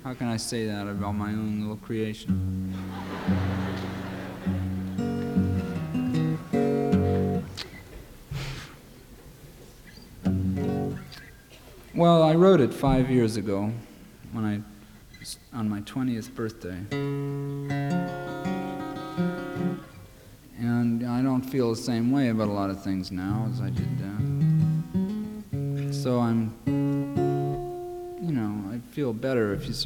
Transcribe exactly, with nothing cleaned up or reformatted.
how can I say that about my own little creation? Well, I wrote it five years ago, when I, on my twentieth birthday. And I don't feel the same way about a lot of things now as I did then. So I'm, you know, I feel better if you sort